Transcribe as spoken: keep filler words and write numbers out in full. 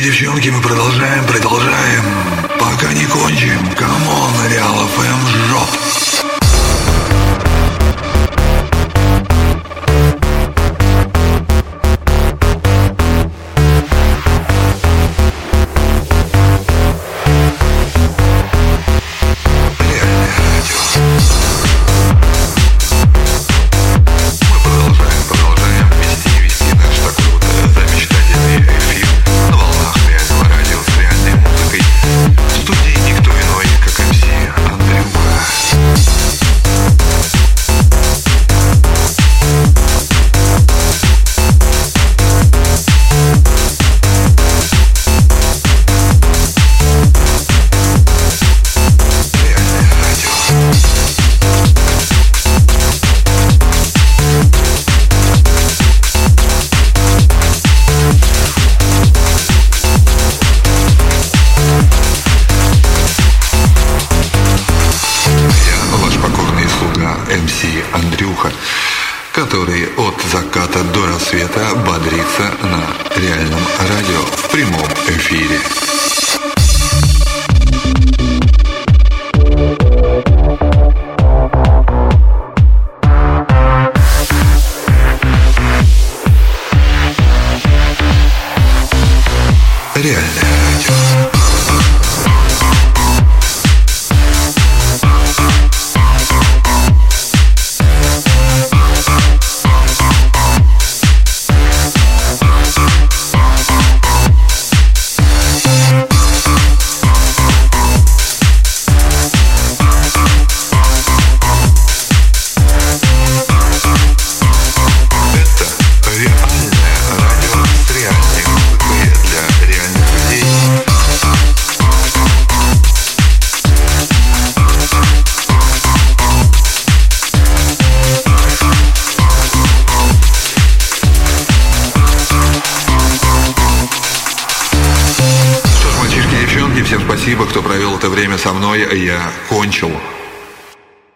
девчонки, мы продолжаем, продолжаем. Пока не кончим. Камон, Реал эф эм, жоп. эм си Андрюха, который от заката до рассвета бодрится на Реальном радио в прямом эфире. Реальное радио. Всем спасибо, кто провел это время со мной. Я кончил.